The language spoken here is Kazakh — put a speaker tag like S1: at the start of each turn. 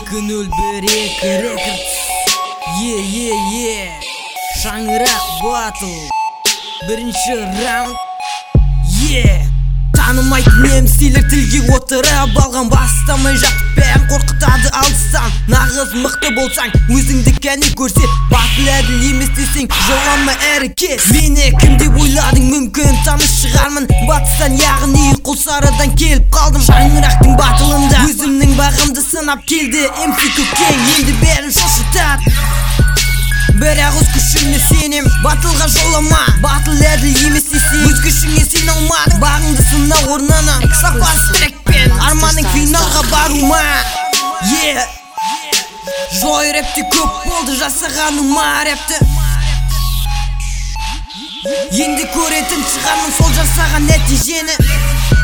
S1: 2-0-1 Records. Шаңырақ батл. Бірінші раунд. Танымайтын немістейлер тілге отырып алған, бастамай жатып бәрін қорқытады алыстан. Нағыз мықты болсаң өзіңді кәне көрсет, батыл әділ емес десең жолама әрі кес. Мені кім деп ойладың, мүмкін таныс шығармын батыстан, яғни Құлсарыдан келіп қалдым. Шаңырақтың батылында өзімнің бағымды сынап келді MC Көкең, енді бәрін шошытады. Бірақ өз күшіңе сенем, батылға жолама. Батыл әділ емес десең өз күшіңе сене алмадың. Бағыңды сына орнына сапасы трекпен, арманың финалға барума. Жой рэпте көп болды жасағаныма рэпті, енді көретін шығармын сол жасаған нәтижені.